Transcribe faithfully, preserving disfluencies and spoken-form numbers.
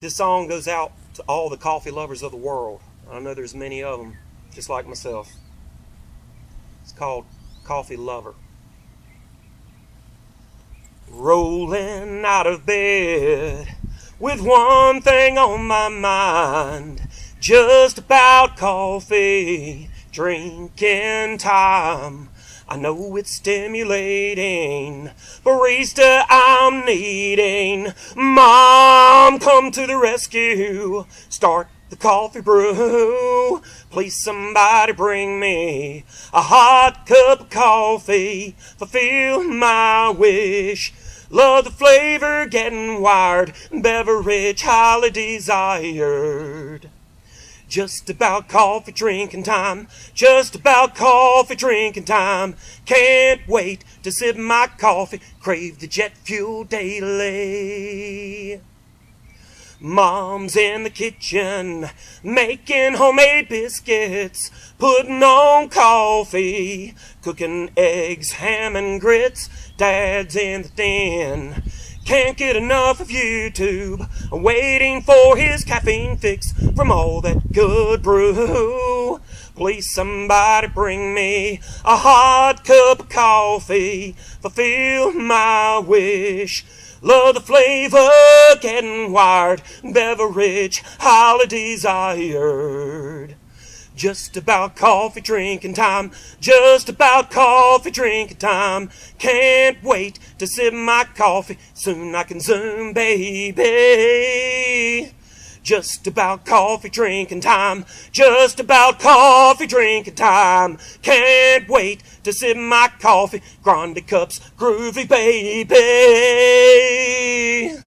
This song goes out to all the coffee lovers of the world. I know there's many of them, just like myself. It's called Coffee Lover. Rolling out of bed with one thing on my mind, just about coffee drinking time. I know it's stimulating, barista I'm needing. Mom, come to the rescue, start the coffee brew. Please somebody bring me a hot cup of coffee, fulfill my wish. Love the flavor, getting wired, beverage highly desired. Just about coffee drinking time, just about coffee drinking time. Can't wait to sip my coffee, crave the jet fuel daily. Mom's in the kitchen, making homemade biscuits, putting on coffee, cooking eggs, ham and grits. Dad's in the den, can't get enough of YouTube, waiting for his caffeine fix from all that good brew. Please somebody bring me a hot cup of coffee, fulfill my wish. Love the flavor, getting wired, beverage highly desired. Just about coffee drinking time, just about coffee drinking time. Can't wait to sip my coffee, soon I can zoom, baby. Just about coffee drinking time, just about coffee drinking time. Can't wait to sip my coffee, grande cups, groovy, baby.